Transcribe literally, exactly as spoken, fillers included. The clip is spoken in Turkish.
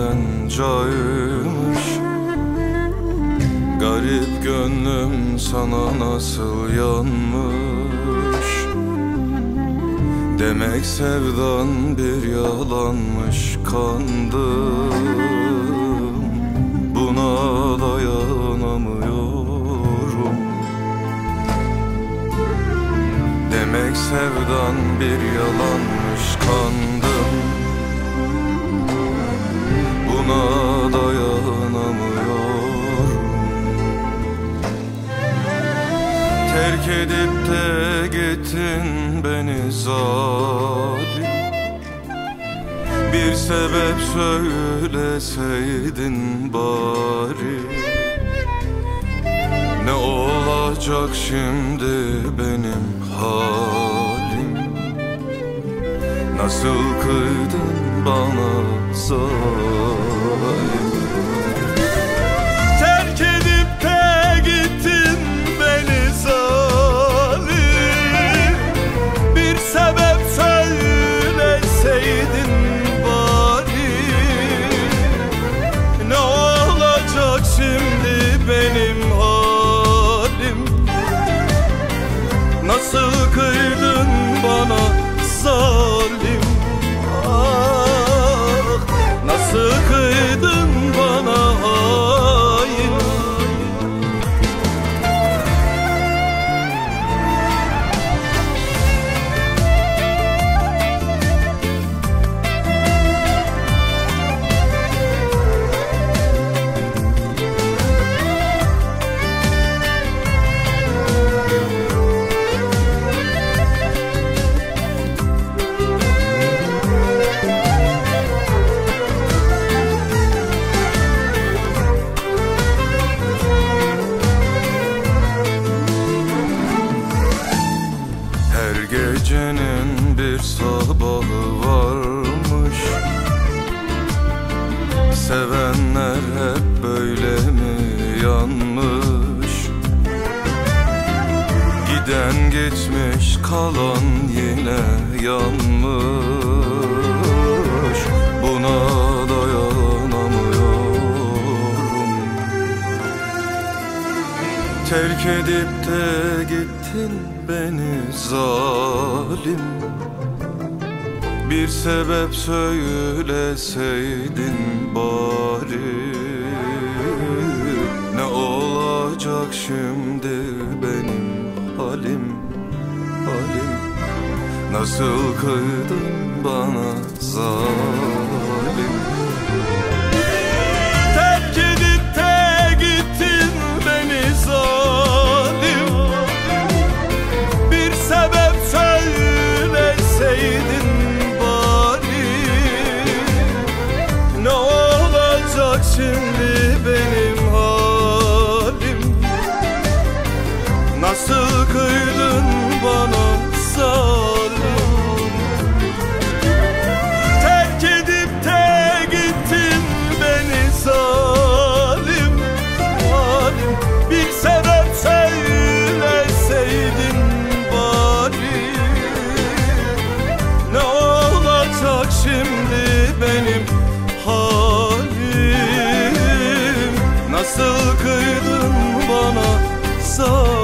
benden caymış. Garip gönlüm sana nasıl yanmış. Demek sevdan bir yalanmış, kandım. Buna dayanamıyorum. Demek sevdan bir yalanmış, kandım. Buna dayanamıyorum. Terk edip de gittin beni zalim. Bir sebep söyleseydin bari. Ne olacak şimdi benim halim? Nasıl kıydın bana zalim? Terk edip de gittin beni zalim. Bir sebep söyleseydin bari. Ne olacak şimdi benim halim? Nasıl kıydın bana zalim? Ah, nasıl kıydın bana hain? Gecenin bir sabahı varmış. Sevenler hep böyle mi yanmış? Giden geçmiş, kalan yine yanmış. Buna dayanamıyorum. Terk edip de gittin beni zalim. Bir sebep söyleseydin bari. Ne olacak şimdi benim halim, halim? Nasıl kıydın bana zalim? Terk edip de gittin beni zalim. Bir sebep söyleseydin bari. Ne olacak şimdi benim halim? Nasıl kıydın bana zalim? Terk edip de gittin beni zalim, zalim. Bir sebep söyleseydin bari. Ne olacak şimdi benim halim? Nasıl kıydın bana zalim?